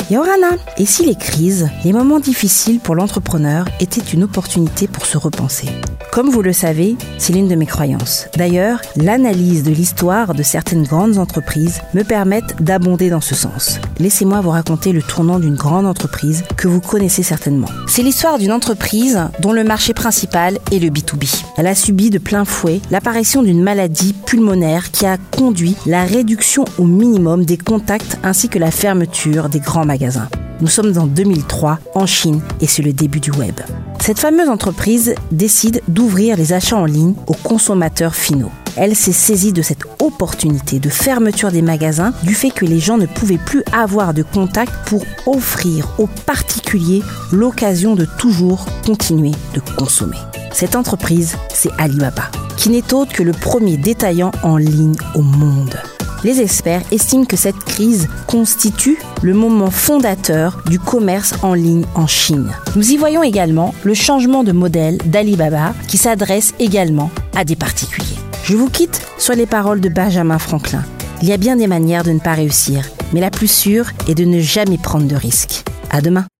Yorana, et si les crises, les moments difficiles pour l'entrepreneur étaient une opportunité pour se repenser? Comme vous le savez, c'est l'une de mes croyances. D'ailleurs, l'analyse de l'histoire de certaines grandes entreprises me permettent d'abonder dans ce sens. Laissez-moi vous raconter le tournant d'une grande entreprise que vous connaissez certainement. C'est l'histoire d'une entreprise dont le marché principal est le B2B. Elle a subi de plein fouet l'apparition d'une maladie pulmonaire qui a conduit la réduction au minimum des contacts ainsi que la fermeture des grands magasins. Nous sommes en 2003 en Chine et c'est le début du web. Cette fameuse entreprise décide d'ouvrir les achats en ligne aux consommateurs finaux. Elle s'est saisie de cette opportunité de fermeture des magasins du fait que les gens ne pouvaient plus avoir de contact pour offrir aux particuliers l'occasion de toujours continuer de consommer. Cette entreprise, c'est Alibaba, qui n'est autre que le premier détaillant en ligne au monde. Les experts estiment que cette crise constitue le moment fondateur du commerce en ligne en Chine. Nous y voyons également le changement de modèle d'Alibaba qui s'adresse également à des particuliers. Je vous quitte sur les paroles de Benjamin Franklin. Il y a bien des manières de ne pas réussir, mais la plus sûre est de ne jamais prendre de risques. À demain.